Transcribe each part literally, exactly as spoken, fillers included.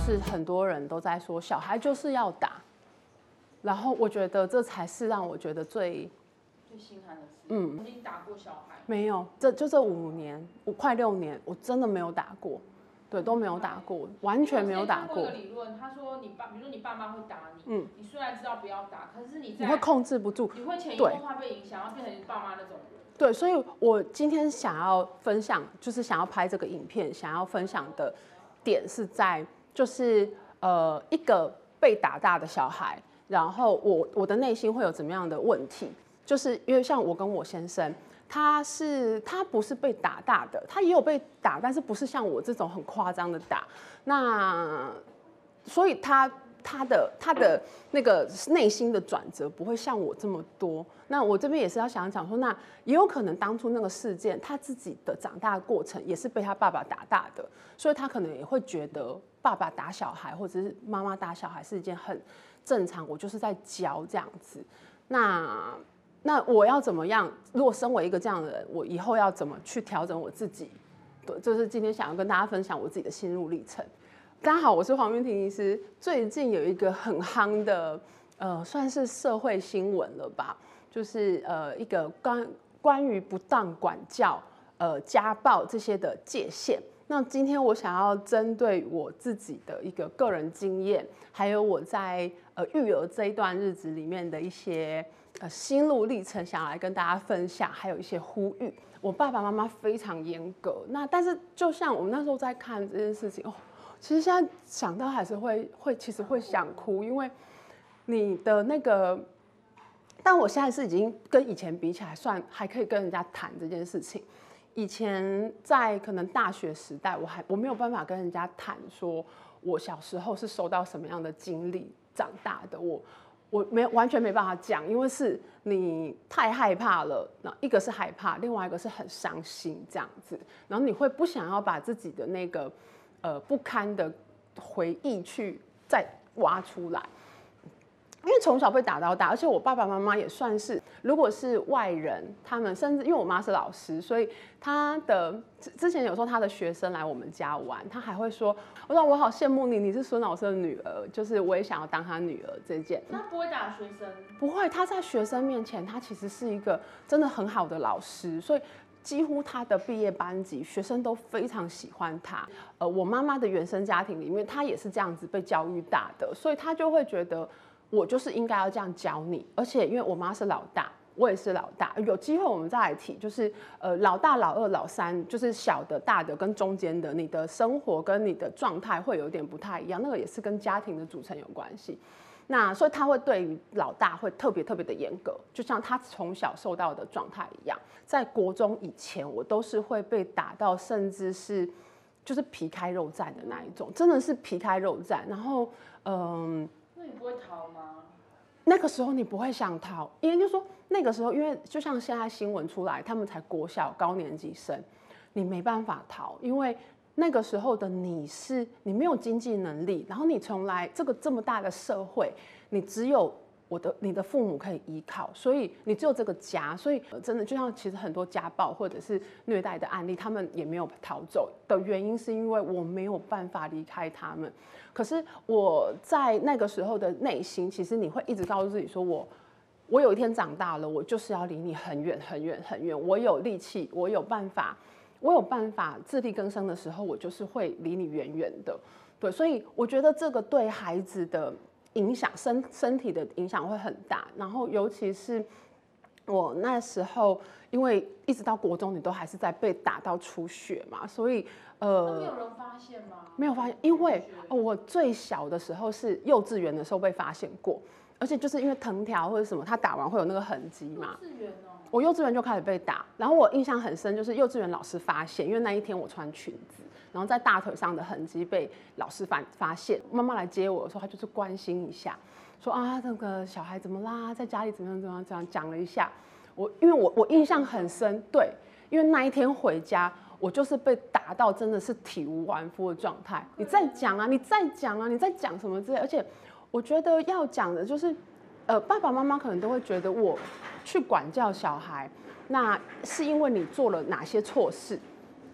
就是很多人都在说小孩就是要打，然后我觉得这才是让我觉得最最心寒的事。 嗯， 曾经打过小孩？ 没有，这就这五年，我快六年，我真的没有打过，对，都没有打过，完全没有打过。 我有一个理论，他说你爸，比如说你爸妈会打你，嗯，你虽然知道不要打，可是你在你会控制不住， 你会潜移默化被影响，然后变成你爸妈那种人。 对，所以我今天想要分享，就是想要拍这个影片，想要分享的点是在，就是呃一个被打大的小孩，然后我我的内心会有怎么样的问题？就是因为像我跟我先生，他是他不是被打大的，他也有被打，但是不是像我这种很夸张的打。那所以他他的他的那个内心的转折不会像我这么多。那我这边也是要想讲说，那也有可能当初那个事件，他自己的长大的过程也是被他爸爸打大的，所以他可能也会觉得爸爸打小孩或者是妈妈打小孩是一件很正常，我就是在教这样子。那那我要怎么样？如果身为一个这样的人，我以后要怎么去调整我自己？对，就是今天想要跟大家分享我自己的心路历程。大家好，我是黄韵婷医师。最近有一个很夯的，呃，算是社会新闻了吧，就是呃一个关关于不当管教、呃家暴这些的界限。那今天我想要针对我自己的一个个人经验，还有我在呃育儿这一段日子里面的一些呃心路历程，想要来跟大家分享，还有一些呼吁。我爸爸妈妈非常严格，那但是就像我们那时候在看这件事情哦。其实现在想到还是会会，其实会想哭，因为你的那个，但我现在是已经跟以前比起来，算还可以跟人家谈这件事情。以前在可能大学时代，我还我没有办法跟人家谈说，我小时候是受到什么样的经历长大的，我我没完全没办法讲，因为是你太害怕了。那一个是害怕，另外一个是很伤心这样子，然后你会不想要把自己的那个。呃，不堪的回忆去再挖出来，因为从小被打到大，而且我爸爸妈妈也算是，如果是外人，他们甚至因为我妈是老师，所以他的之前有时候他的学生来我们家玩，他还会说，我说我好羡慕你，你是孙老师的女儿，就是我也想要当他女儿这件。 他不会打学生？ 不会，他在学生面前，他其实是一个真的很好的老师，所以。几乎他的毕业班级学生都非常喜欢他。呃，我妈妈的原生家庭里面，她也是这样子被教育大的，所以她就会觉得我就是应该要这样教你。而且因为我妈是老大，我也是老大，有机会我们再来提，就是呃老大、老二、老三，就是小的、大的跟中间的，你的生活跟你的状态会有点不太一样，那个也是跟家庭的组成有关系。那所以他会对于老大会特别特别的严格，就像他从小受到的状态一样。在国中以前，我都是会被打到，甚至是就是皮开肉绽的那一种，真的是皮开肉绽。然后，嗯， 那你不会逃吗？ 那个时候你不会想逃，因为就说那个时候，因为就像现在新闻出来，他们才国小高年级生，你没办法逃，因为。那个时候的你是你没有经济能力，然后你从来这个这么大的社会，你只有我的你的父母可以依靠，所以你只有这个家，所以真的就像其实很多家暴或者是虐待的案例，他们也没有逃走的原因是因为我没有办法离开他们。可是我在那个时候的内心，其实你会一直告诉自己说我。我有一天长大了，我就是要离你很远很远很远。我有力气，我有办法。我有办法自力更生的时候，我就是会离你远远的，对，所以我觉得这个对孩子的影响，身身体的影响会很大。然后尤其是我那时候，因为一直到国中，你都还是在被打到出血嘛，所以呃，没有人发现吗？ 没有发现，因为哦，我最小的时候是幼稚园的时候被发现过，而且就是因为藤条或者什么，他打完会有那个痕迹嘛。 幼稚园哦。 我幼稚园就开始被打，然后我印象很深，就是幼稚园老师发现，因为那一天我穿裙子，然后在大腿上的痕迹被老师发发现，妈妈来接我的时候，她就是关心一下，说啊那个小孩怎么啦，在家里怎么样怎么样，这样讲了一下。我因为我我印象很深，对，因为那一天回家，我就是被打到真的是体无完肤的状态。你再讲啊，你再讲啊，你再讲什么之类，而且我觉得要讲的就是。呃，爸爸妈妈可能都会觉得我去管教小孩，那是因为你做了哪些错事？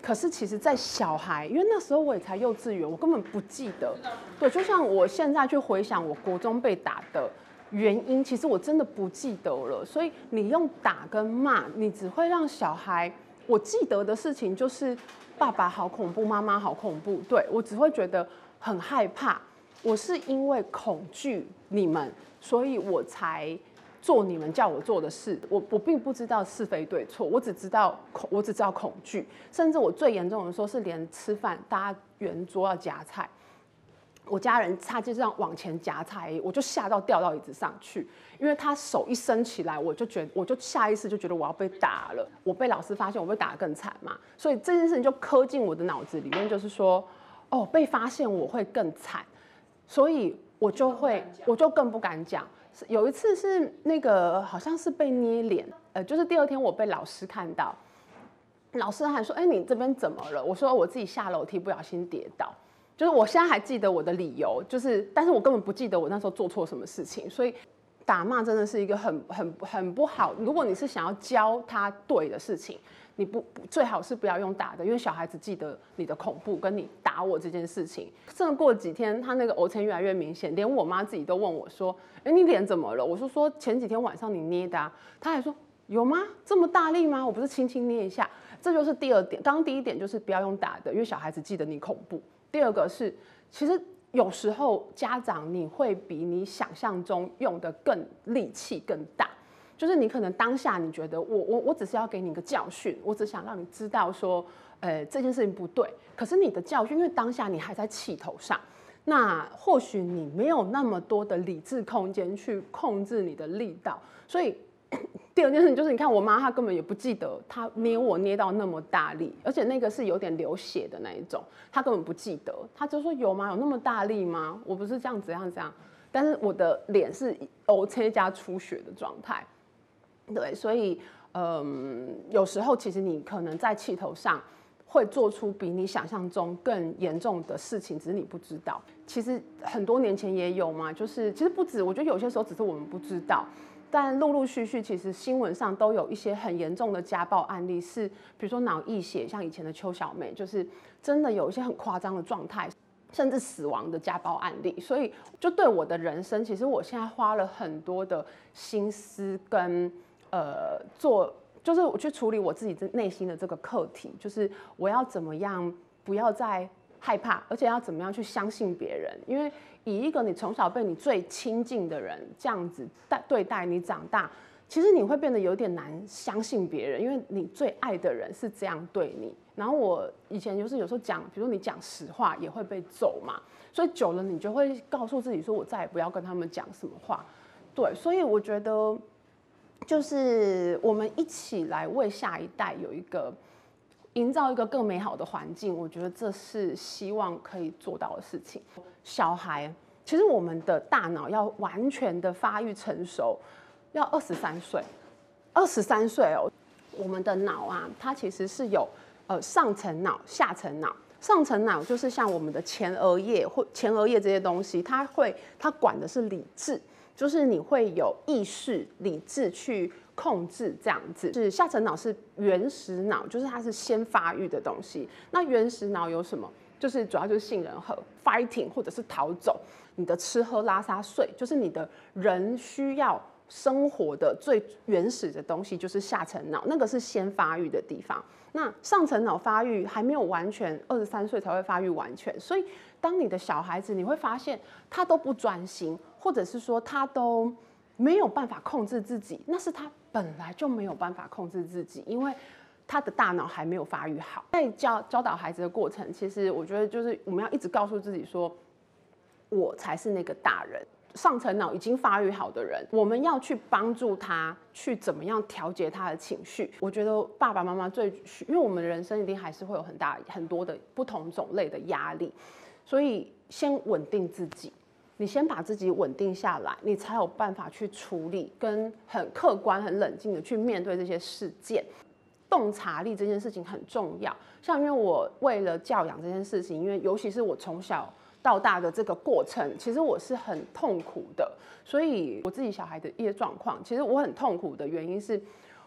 可是其实，在小孩，因为那时候我也才幼稚园，我根本不记得。对，就像我现在去回想我国中被打的原因，其实我真的不记得了。所以你用打跟骂，你只会让小孩，我记得的事情就是爸爸好恐怖，妈妈好恐怖。对，我只会觉得很害怕。我是因为恐惧你们，所以我才做你们叫我做的事。我我并不知道是非对错，我只知道恐，我只知道恐惧。甚至我最严重的时候是连吃饭，大家圆桌要夹菜，我家人他就这样往前夹菜，我就吓到掉到椅子上去，因为他手一伸起来，我就觉得，我就下意识就觉得我要被打了。我被老师发现，我被打得更惨嘛，所以这件事情就刻进我的脑子里面，就是说，哦，被发现我会更惨。所以我就会，我就更不敢讲。有一次是那个好像是被捏脸，呃，就是第二天我被老师看到，老师还说：“哎、欸，你这边怎么了？”我说：“我自己下楼梯不小心跌倒。”就是我现在还记得我的理由，就是，但是我根本不记得我那时候做错什么事情。所以打骂真的是一个很很很不好。如果你是想要教他对的事情，你不最好是不要用打的，因为小孩子记得你的恐怖跟你打我这件事情。真的过几天，他那个呕青越来越明显，连我妈自己都问我说：“哎、欸，你脸怎么了？”我说：“说前几天晚上你捏的、啊。”他还说：“有吗？这么大力吗？我不是轻轻捏一下。”这就是第二点。刚刚第一点就是不要用打的，因为小孩子记得你恐怖。第二个是，其实有时候家长你会比你想象中用的更力气更大。就是你可能当下你觉得我我我只是要给你一个教训，我只想让你知道说，呃这件事情不对。可是你的教训，因为当下你还在气头上，那或许你没有那么多的理智空间去控制你的力道。所以第二件事情就是，你看我妈她根本也不记得她捏我捏到那么大力，而且那个是有点流血的那一种，她根本不记得，她就说有吗？有那么大力吗？我不是这样这样这样，但是我的脸是O C加出血的状态。对，所以嗯，有时候其实你可能在气头上会做出比你想象中更严重的事情，只是你不知道。其实很多年前也有嘛，就是其实不止，我觉得有些时候只是我们不知道，但陆陆续续其实新闻上都有一些很严重的家暴案例，是比如说脑溢血，像以前的邱小妹，就是真的有一些很夸张的状态，甚至死亡的家暴案例。所以就对我的人生，其实我现在花了很多的心思跟呃做，就是我去处理我自己内心的这个课题，就是我要怎么样不要再害怕，而且要怎么样去相信别人。因为以一个你从小被你最亲近的人这样子对待你长大，其实你会变得有点难相信别人，因为你最爱的人是这样对你。然后我以前就是有时候讲，比如说你讲实话也会被揍嘛，所以久了你就会告诉自己说，我再也不要跟他们讲什么话。对，所以我觉得就是我们一起来为下一代有一个营造一个更美好的环境，我觉得这是希望可以做到的事情。小孩其实我们的大脑要完全的发育成熟，要二十三岁，二十三岁哦，我们的脑啊，它其实是有呃上层脑、下层脑。上层脑就是像我们的前额叶或前额叶这些东西，它会它管的是理智。就是你会有意识、理智去控制这样子。是下层脑是原始脑，就是它是先发育的东西。那原始脑有什么？就是主要就是杏仁核 fighting 或者是逃走。你的吃喝拉撒睡，就是你的人需要生活的最原始的东西，就是下层脑，那个是先发育的地方。那上层脑发育还没有完全，二十三岁才会发育完全。所以当你的小孩子，你会发现他都不专心。或者是说他都没有办法控制自己，那是他本来就没有办法控制自己，因为他的大脑还没有发育好。在教教导孩子的过程，其实我觉得就是我们要一直告诉自己说，我才是那个大人。上层脑已经发育好的人，我们要去帮助他去怎么样调节他的情绪。我觉得爸爸妈妈最，因为我们的人生一定还是会有很大很多的不同种类的压力，所以先稳定自己。你先把自己稳定下来，你才有办法去处理，跟很客观、很冷静的去面对这些事件。洞察力这件事情很重要。像因为我为了教养这件事情，因为尤其是我从小到大的这个过程，其实我是很痛苦的。所以我自己小孩的一些状况，其实我很痛苦的原因是，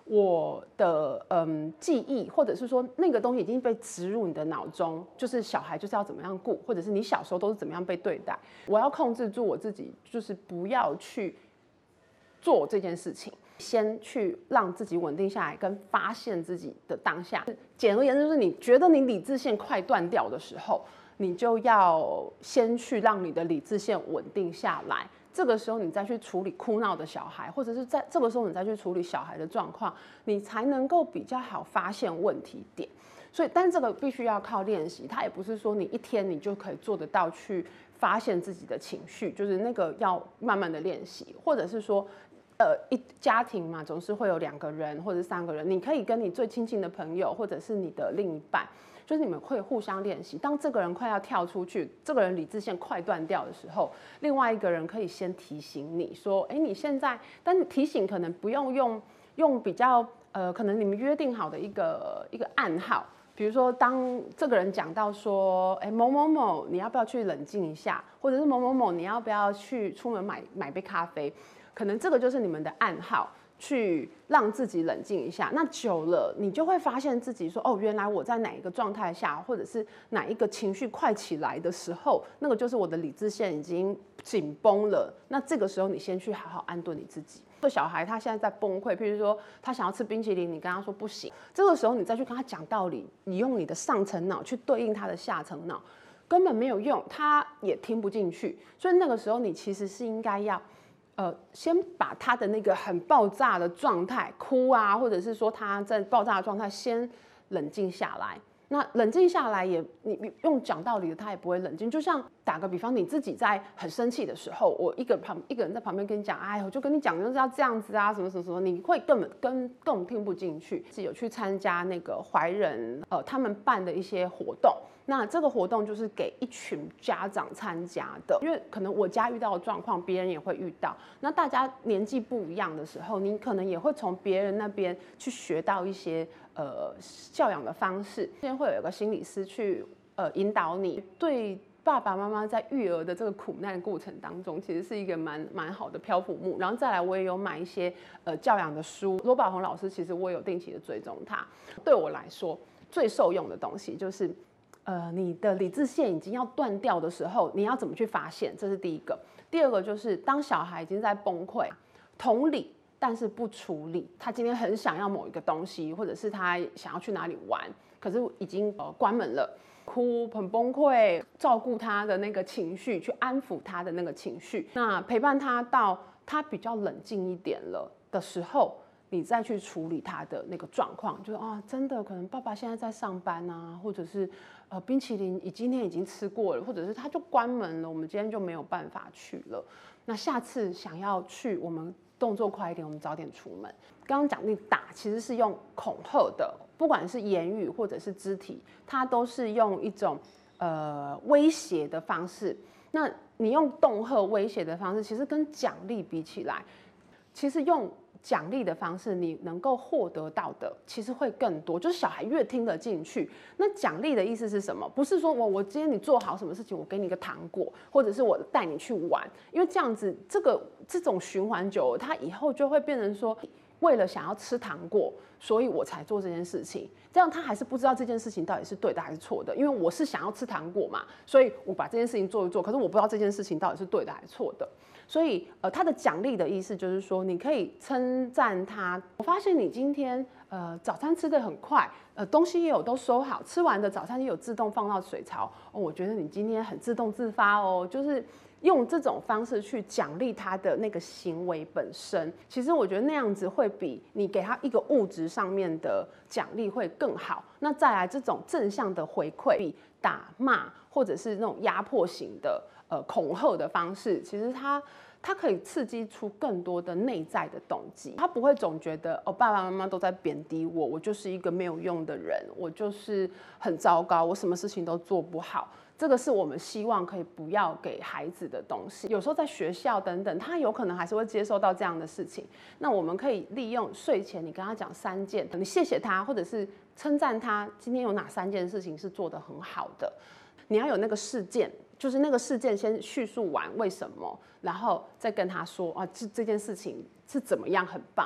我的嗯记忆，或者是说那个东西已经被植入你的脑中，就是小孩就是要怎么样顾，或者是你小时候都是怎么样被对待。我要控制住我自己，就是不要去做这件事情，先去让自己稳定下来，跟发现自己的当下。简而言之，就是你觉得你理智线快断掉的时候，你就要先去让你的理智线稳定下来。这个时候你再去处理哭闹的小孩，或者是在这个时候你再去处理小孩的状况，你才能够比较好发现问题点。所以，但这个必须要靠练习，它也不是说你一天你就可以做得到去发现自己的情绪，就是那个要慢慢的练习，或者是说，呃，一家庭嘛，总是会有两个人或者三个人，你可以跟你最亲近的朋友，或者是你的另一半。就是你们会互相练习，当这个人快要跳出去，这个人理智线快断掉的时候，另外一个人可以先提醒你说，哎，你现在，但提醒可能不用用用比较呃，可能你们约定好的一个一个暗号，比如说当这个人讲到说，哎，某某某，你要不要去冷静一下，或者是某某某，你要不要去出门买买杯咖啡，可能这个就是你们的暗号。去让自己冷静一下，那久了你就会发现自己说，哦，原来我在哪一个状态下，或者是哪一个情绪快起来的时候，那个就是我的理智线已经紧绷了。那这个时候你先去好好安顿你自己。这小孩他现在在崩溃，譬如说他想要吃冰淇淋，你跟他说不行，这个时候你再去跟他讲道理，你用你的上层脑去对应他的下层脑，根本没有用，他也听不进去。所以那个时候你其实是应该要。呃，先把他的那个很爆炸的状态，哭啊，或者是说他在爆炸的状态，先冷静下来。那冷静下来也，你你用讲道理的，他也不会冷静。就像打个比方，你自己在很生气的时候，我一个旁一个人在旁边跟你讲，哎，我就跟你讲就是要这样子啊，什么什么什么，你会根本根更听不进去。是有去参加那个怀仁呃他们办的一些活动。那这个活动就是给一群家长参加的，因为可能我家遇到的状况，别人也会遇到。那大家年纪不一样的时候，你可能也会从别人那边去学到一些呃教养的方式。现在会有一个心理师去呃引导你，对爸爸妈妈在育儿的这个苦难过程当中，其实是一个蛮蛮好的漂浮木。然后再来，我也有买一些呃教养的书，罗宝红老师其实我有定期的追踪他。对我来说，最受用的东西就是。呃，你的理智线已经要断掉的时候，你要怎么去发现？这是第一个。第二个就是当小孩已经在崩溃，同理，但是不处理。他今天很想要某一个东西，或者是他想要去哪里玩，可是已经呃关门了，哭很崩溃，照顾他的那个情绪，去安抚他的那个情绪，那陪伴他到他比较冷静一点了的时候。你再去处理他的那个状况，就是啊，真的可能爸爸现在在上班啊，或者是呃冰淇淋今天已经吃过了，或者是他就关门了，我们今天就没有办法去了。那下次想要去，我们动作快一点，我们早点出门。刚刚讲你打其实是用恐吓的，不管是言语或者是肢体，它都是用一种呃威胁的方式。那你用恫吓威胁的方式，其实跟奖励比起来，其实用。奖励的方式，你能够获得到的其实会更多，就是小孩越听得进去。那奖励的意思是什么？不是说我我今天你做好什么事情，我给你一个糖果，或者是我带你去玩，因为这样子这个这种循环久了，他以后就会变成说，为了想要吃糖果，所以我才做这件事情。这样他还是不知道这件事情到底是对的还是错的，因为我是想要吃糖果嘛，所以我把这件事情做一做，可是我不知道这件事情到底是对的还是错的。所以，呃，他的奖励的意思就是说，你可以称赞他。我发现你今天，呃，早餐吃得很快，呃，东西也有都收好，吃完的早餐也有自动放到水槽。哦，我觉得你今天很自动自发哦，就是用这种方式去奖励他的那个行为本身。其实我觉得那样子会比你给他一个物质上面的奖励会更好。那再来这种正向的回馈，比打骂或者是那种压迫型的。呃，恐吓的方式，其实它它可以刺激出更多的内在的动机。他不会总觉得哦，爸爸妈妈都在贬低我，我就是一个没有用的人，我就是很糟糕，我什么事情都做不好。这个是我们希望可以不要给孩子的东西。有时候在学校等等，他有可能还是会接受到这样的事情。那我们可以利用睡前你跟他讲三件，你谢谢他，或者是称赞他今天有哪三件事情是做得很好的。你要有那个事件。就是那个事件先叙述完为什么，然后再跟他说啊，这这件事情是怎么样很棒。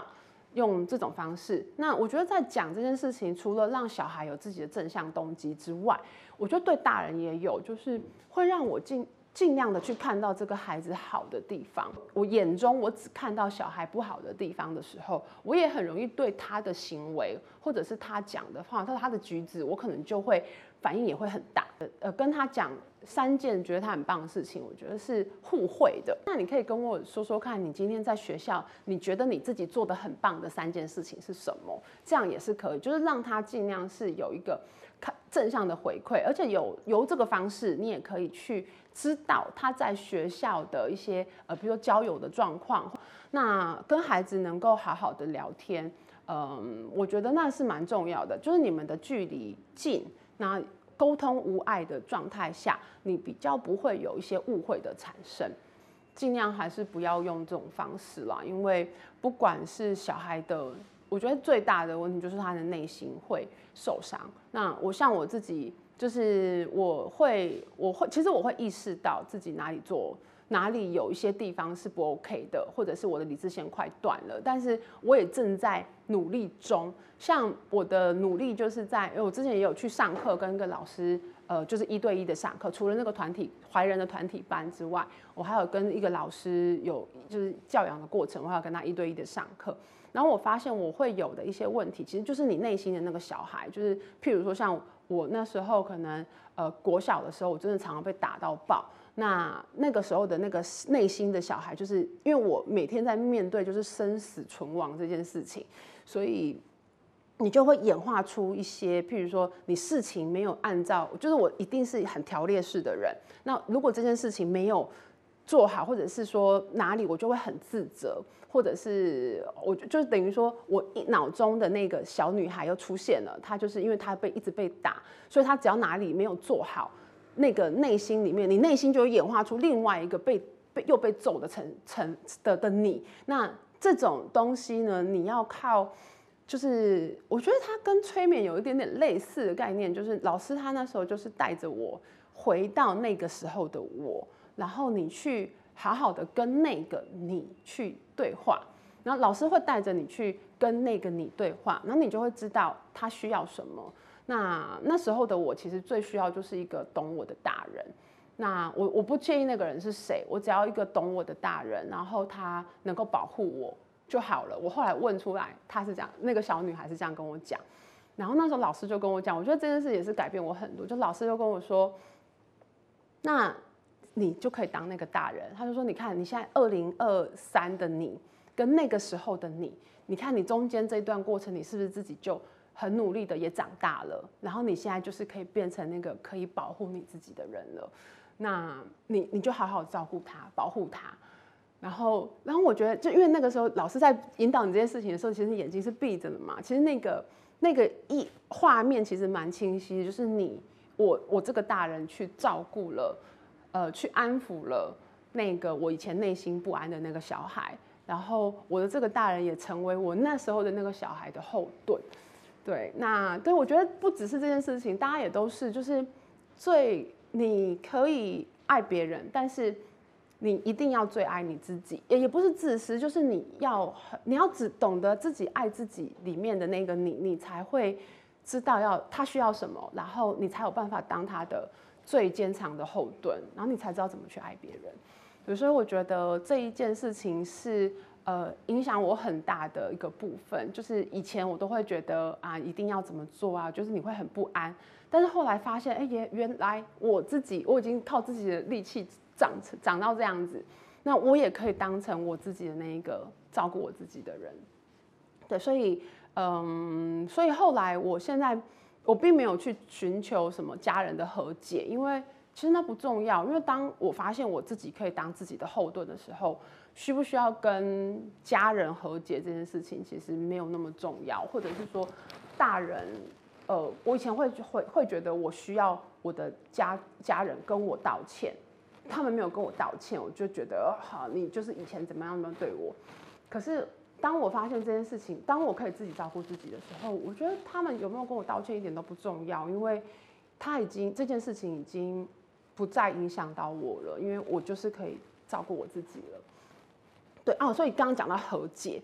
用这种方式。那我觉得在讲这件事情，除了让小孩有自己的正向动机之外，我觉得对大人也有，就是会让我尽尽量的去看到这个孩子好的地方。我眼中我只看到小孩不好的地方的时候，我也很容易对他的行为或者是他讲的话，他的举止，我可能就会反应也会很大。呃，跟他讲三件觉得他很棒的事情，我觉得是互惠的。那你可以跟我说说看，你今天在学校，你觉得你自己做的很棒的三件事情是什么？这样也是可以，就是让他尽量是有一个正向的回馈，而且有由这个方式，你也可以去知道他在学校的一些呃，比如说交友的状况，那跟孩子能够好好的聊天，嗯，我觉得那是蛮重要的，就是你们的距离近，那沟通无碍的状态下，你比较不会有一些误会的产生。尽量还是不要用这种方式啦，因为不管是小孩的，我觉得最大的问题就是他的内心会受伤。那我像我自己，就是我会，我会，其实我会意识到自己哪里做。哪里有一些地方是不 OK 的，或者是我的理智线快断了，但是我也正在努力中。像我的努力就是在，因为我之前也有去上课，跟一个老师，呃，就是一对一的上课。除了那个团体怀人的团体班之外，我还有跟一个老师有就是教养的过程，我还有跟他一对一的上课。然后我发现我会有的一些问题，其实就是你内心的那个小孩，就是譬如说像我那时候可能呃国小的时候，我真的常常被打到爆。那那个时候的那个内心的小孩，就是因为我每天在面对就是生死存亡这件事情，所以你就会演化出一些，譬如说你事情没有按照，就是我一定是很条列式的人。那如果这件事情没有做好，或者是说哪里我就会很自责，或者是我就等于说我脑中的那个小女孩又出现了，她就是因为她被一直被打，所以她只要哪里没有做好。那个内心里面，你内心就会演化出另外一个被被又被揍的成成的的你。那这种东西呢，你要靠，就是我觉得它跟催眠有一点点类似的概念，就是老师他那时候就是带着我回到那个时候的我，然后你去好好的跟那个你去对话，然后老师会带着你去跟那个你对话，然后你就会知道他需要什么。那那时候的我其实最需要就是一个懂我的大人。那我我不介意那个人是谁，我只要一个懂我的大人，然后他能够保护我就好了。我后来问出来，他是这样，那个小女孩是这样跟我讲。然后那时候老师就跟我讲，我觉得这件事也是改变我很多。就老师就跟我说，那你就可以当那个大人。他就说，你看你现在二零二三的你跟那个时候的你，你看你中间这一段过程，你是不是自己就很努力的也长大了，然后你现在就是可以变成那个可以保护你自己的人了。那你你就好好照顾他，保护他。然后，然后我觉得，就因为那个时候老师在引导你这件事情的时候，其实眼睛是闭着的嘛。其实那个那个一画面其实蛮清晰的，就是你我我这个大人去照顾了，呃，去安抚了那个我以前内心不安的那个小孩。然后我的这个大人也成为我那时候的那个小孩的后盾。对，那对我觉得不只是这件事情，大家也都是，就是最你可以爱别人，但是你一定要最爱你自己，也也不是自私，就是你要你要只懂得自己爱自己里面的那个你，你才会知道要他需要什么，然后你才有办法当他的最坚强的后盾，然后你才知道怎么去爱别人。所以我觉得这一件事情是。呃，影响我很大的一个部分，就是以前我都会觉得啊，一定要怎么做啊，就是你会很不安。但是后来发现，哎、欸，原来我自己我已经靠自己的力气长长到这样子，那我也可以当成我自己的那一个照顾我自己的人。对，所以嗯，所以后来我现在我并没有去寻求什么家人的和解，因为其实那不重要。因为当我发现我自己可以当自己的后盾的时候。需不需要跟家人和解这件事情，其实没有那么重要，或者是说，大人，呃，我以前会会会觉得我需要我的家家人跟我道歉，他们没有跟我道歉，我就觉得好，你就是以前怎么样怎么样对我。可是当我发现这件事情，当我可以自己照顾自己的时候，我觉得他们有没有跟我道歉一点都不重要，因为他已经这件事情已经不再影响到我了，因为我就是可以照顾我自己了。对哦，所以刚刚讲到和解，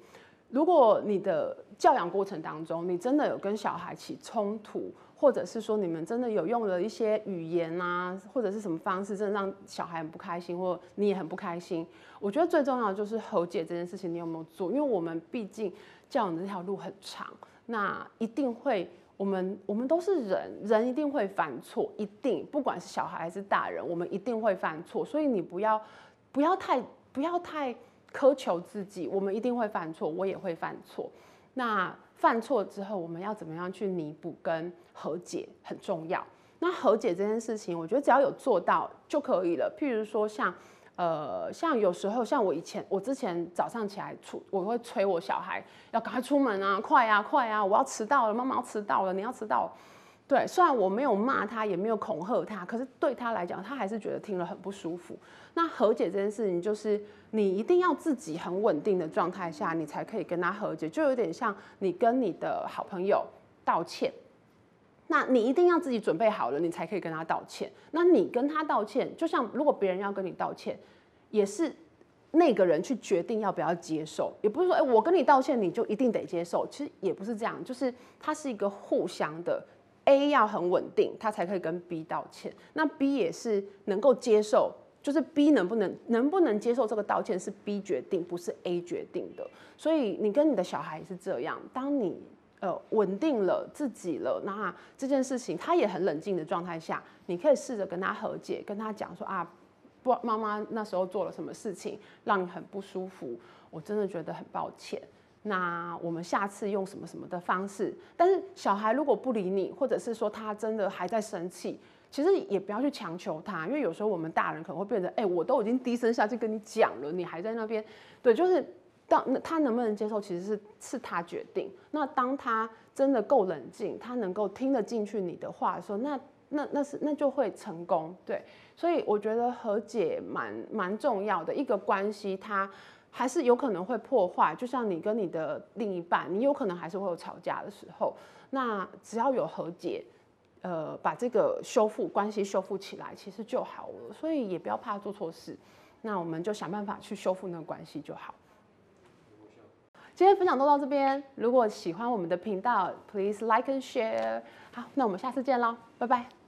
如果你的教养过程当中，你真的有跟小孩起冲突，或者是说你们真的有用了一些语言啊，或者是什么方式，真的让小孩很不开心，或你也很不开心，我觉得最重要的就是和解这件事情，你有没有做？因为我们毕竟教养这条路很长，那一定会。我们我们都是人，人一定会犯错，一定，不管是小孩还是大人，我们一定会犯错。所以你不要不要太不要太苛求自己，我们一定会犯错，我也会犯错。那犯错之后，我们要怎么样去弥补跟和解很重要。那和解这件事情，我觉得只要有做到就可以了。譬如说像。呃，像有时候，像我以前，我之前早上起来出，我会催我小孩要赶快出门啊，快啊，快啊，我要迟到了，妈妈要迟到了，你要迟到了。对，虽然我没有骂他，也没有恐吓他，可是对他来讲，他还是觉得听了很不舒服。那和解这件事情，就是你一定要自己很稳定的状态下，你才可以跟他和解，就有点像你跟你的好朋友道歉。那你一定要自己准备好了，你才可以跟他道歉。那你跟他道歉，就像如果别人要跟你道歉，也是那个人去决定要不要接受，也不是说，哎、欸，我跟你道歉你就一定得接受。其实也不是这样，就是它是一个互相的 ，A 要很稳定，他才可以跟 B 道歉。那 B 也是能够接受，就是 B 能不能能不能接受这个道歉是 B 决定，不是 A 决定的。所以你跟你的小孩也是这样，当你。呃，稳定了自己了，那这件事情他也很冷静的状态下，你可以试着跟他和解，跟他讲说啊，不，妈妈那时候做了什么事情让你很不舒服，我真的觉得很抱歉。那我们下次用什么什么的方式？但是小孩如果不理你，或者是说他真的还在生气，其实也不要去强求他，因为有时候我们大人可能会变成，哎、欸，我都已经低声下气跟你讲了，你还在那边，对，就是。当他能不能接受，其实是是他决定。那当他真的够冷静，他能够听得进去你的话的时候，那那那是那就会成功。对，所以我觉得和解蛮蛮重要的。一个关系，它还是有可能会破坏，就像你跟你的另一半，你有可能还是会有吵架的时候。那只要有和解，呃，把这个修复关系修复起来，其实就好了。所以也不要怕做错事，那我们就想办法去修复那个关系就好。今天分享都到这边，如果喜欢我们的频道 ，please like and share。好，那我们下次见喽，拜拜。